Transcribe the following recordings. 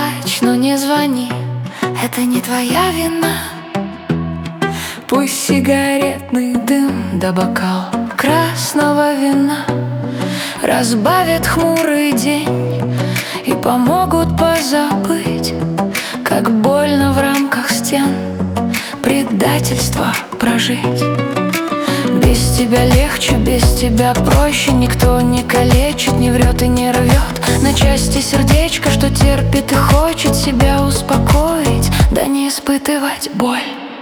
плачь, но не звони, это не твоя вина. Пусть сигаретный дым да бокал красного вина разбавят хмурый день и помогут позабыть, как больно в рамках стен предательства прожить. Без тебя легче, без тебя проще. Никто не калечит, не врет и не рвет на части сердечко, что терпит и хочет себя успокоить, да не испытывать боль.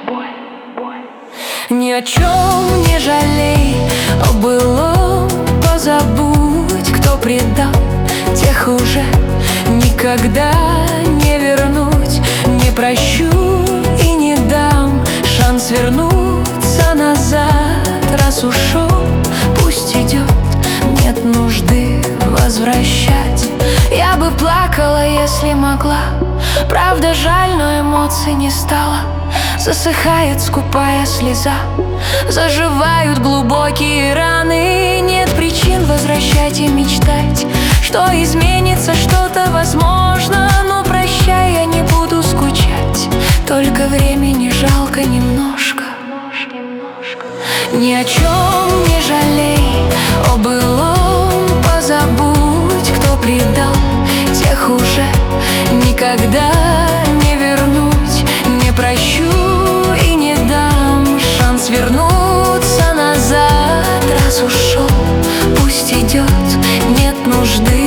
Ни о чем не жалей, о былом позабудь. Кто предал, тех уже никогда не вернуть. Не прощу и не дам шанс вернуться назад. Раз ушел, пусть идет, нет нужды возвращать. Я бы плакала, если могла, правда жаль, но эмоций не стало. Засыхает скупая слеза, заживают глубокие раны. Нет причин возвращать и мечтать, что изменится что-то возможно. Но прощай, я не буду скучать, только времени жалко немножко. Ни о чем не жалей, о былом позабудь. Кто предал, тех уже никогда не вернуть. Не прощу и не дам шанс вернуться назад. Раз ушел, пусть идет, нет нужды